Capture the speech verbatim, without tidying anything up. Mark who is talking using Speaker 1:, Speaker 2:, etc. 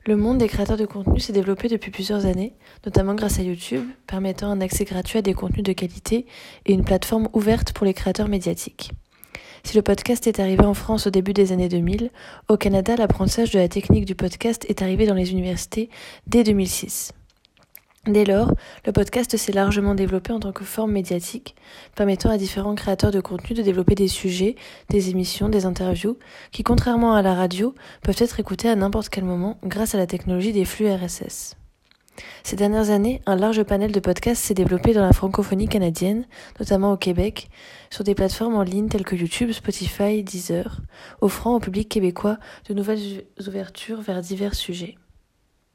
Speaker 1: Le monde des créateurs de contenu s'est développé depuis plusieurs années, notamment grâce à YouTube, permettant un accès gratuit à des contenus de qualité et une plateforme ouverte pour les créateurs médiatiques. Si le podcast est arrivé en France au début des années deux mille, au Canada, l'apprentissage de la technique du podcast est arrivé dans les universités dès deux mille six. Dès lors, le podcast s'est largement développé en tant que forme médiatique, permettant à différents créateurs de contenu de développer des sujets, des émissions, des interviews, qui, contrairement à la radio, peuvent être écoutés à n'importe quel moment grâce à la technologie des flux R S S. Ces dernières années, un large panel de podcasts s'est développé dans la francophonie canadienne, notamment au Québec, sur des plateformes en ligne telles que YouTube, Spotify, Deezer, offrant au public québécois de nouvelles ouvertures vers divers sujets.